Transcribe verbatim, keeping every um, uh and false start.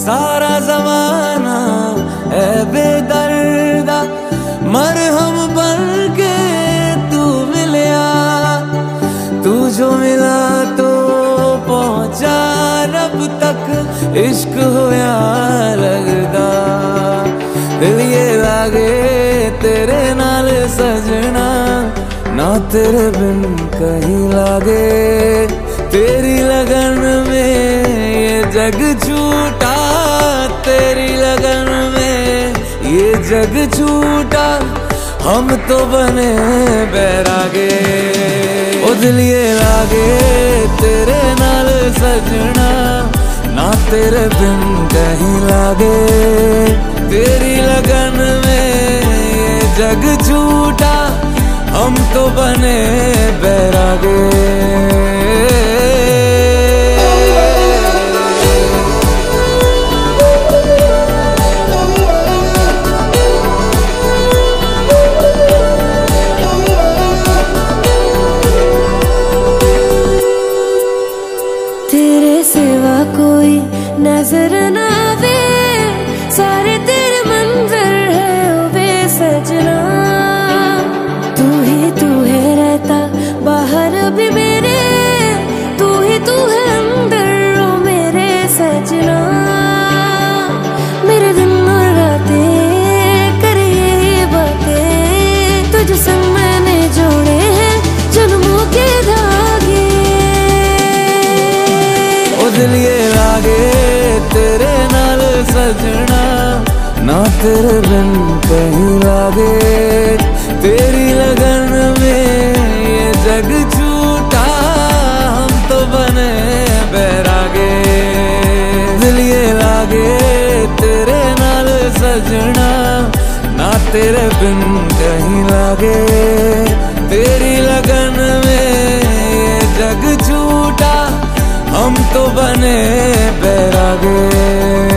सारा जमाना है बेदर्दा, मरहम बन के तू मिलिया। तू जो मिला तो पहुंचा रब तक, इश्क होया लगदा। दिल ये लागे तेरे नाल सजना, ना तेरे बिन कहीं लागे। तेरी लगन में ये जग छूटा, तेरी लगन में ये जग छूटा। हम तो बने बैरागे, ओ दिल ये लागे तेरे नाल सजना, ना तेरे बिन कहीं लागे। तेरी लगन में ये जग छूटा, हम तो बने बैरागे। तेरे सिवा कोई नजर ना आवे, सारे तेरे मंजर है ओ वे सजना। तू ही तू है रहता बाहर भी मेरे, तू ही तू है अंदर ओ मेरे सजना। मेरे दिन और रातें करे ये बातें, तुझ संग मैंने जोड़े हैं जन्मों के धागे। ओ दिल ये लागे तेरे नाल सजना, ना तेरे बिन कहीं लागे। तेरी लगन में ये जग छूटा, हम तो बने बैरागे। दिल ये लागे तेरे नाल सजना, ना तेरे बिन कहीं लागे। तेरी लगन में ये जग छूटा, हम तो बने बैरागे।